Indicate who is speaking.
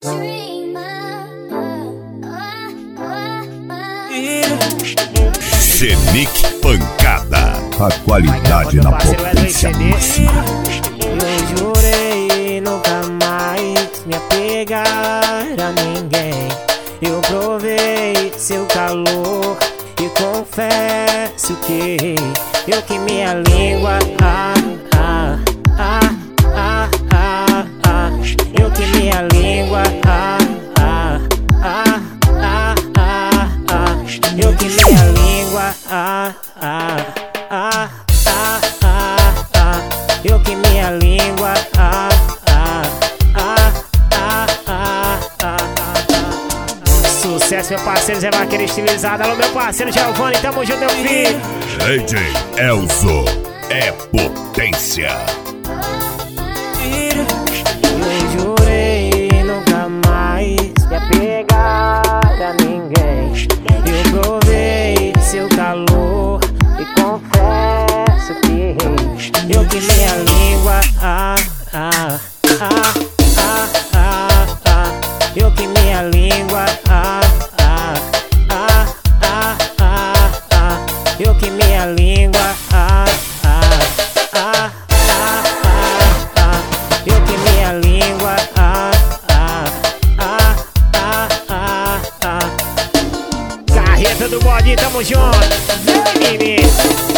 Speaker 1: Genic Pancada, a qualidade na potência máxima.
Speaker 2: Eu jurei nunca mais me apegar a ninguém. Eu provei seu calor e confesso que eu que minha língua eu que minha língua eu que minha língua eu que minha língua Sucesso, meu parceiro Zé Vaqueiro estilizado. Alô, meu parceiro Giovanni, tamo junto, meu filho.
Speaker 1: DJ Elzo é potência.
Speaker 2: Eu jurei nunca mais me apegar a ninguém. Eu provei seu calor e confesso que eu que minha língua eu que minha língua eu que minha língua eu que minha língua Carreta do bode, tamo junto. Vem, menino.